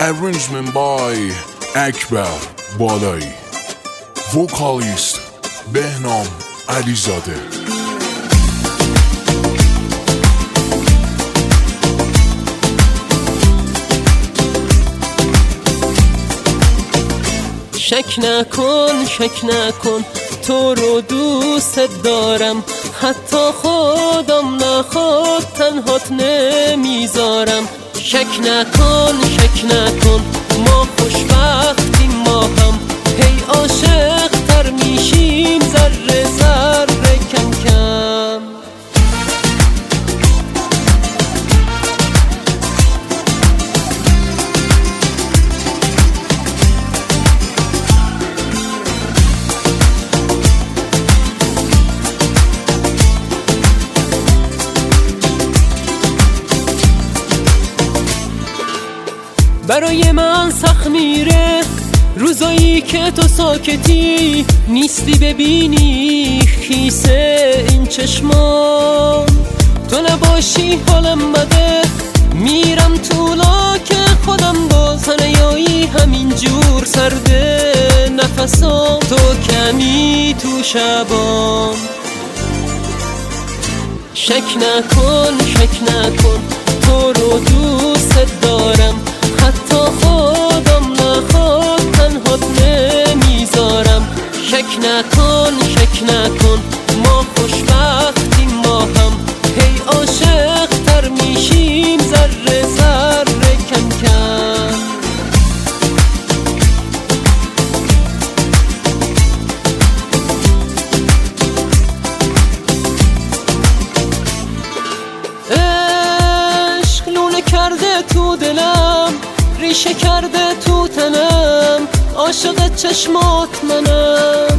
Arrangement by اکبر بالایی. وکالیست بهنام علیزاده. شک نکن تو رو دوست دارم، حتی خودم نخواد تنهات نمیذارم. شک نکن ما خوشبختیم ما هم، هی عاشق تر میشیم ذره ذره کم کم. برای من سخت میره روزایی که تو ساکتی نیستی، ببینی خیسه این چشمان. تو نباشی حالم بده، میرم طولا که خودم باز نیایی، همین جور سرده نفسام، تو کمی تو شبام. شک نکن تو رو دوست دارم، حتی خودم نخواد تنهات نمیذارم. شک نکن ما خوشبختیم ما هم، هی عاشق تر میشیم ذره ذره کم کم. عشق لونه کرده تو دلم، ریشه کرده تو تنم، عاشق چشمات منم.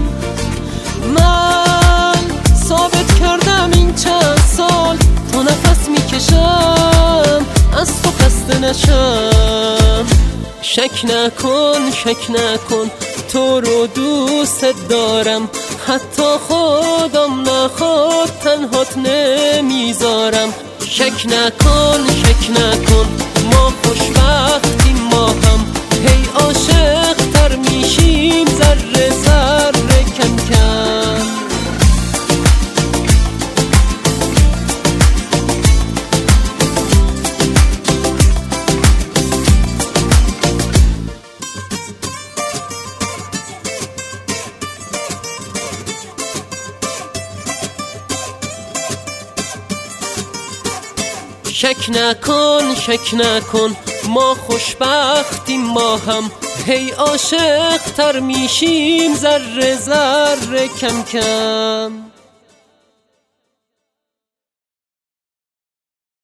من ثابت کردم این چند سال تو نفس میکشم، از تو خسته نشم. شک نکن تو رو دوست دارم، حتی خودم نخواد تنهات نمیذارم. شک نکن ما خوشبختیم ما هم، هی عاشق تر میشیم ذره ذره کم کم. شک نکن ما خوشبختیم ما هم، هی عاشق تر میشیم ذره ذره کم کم.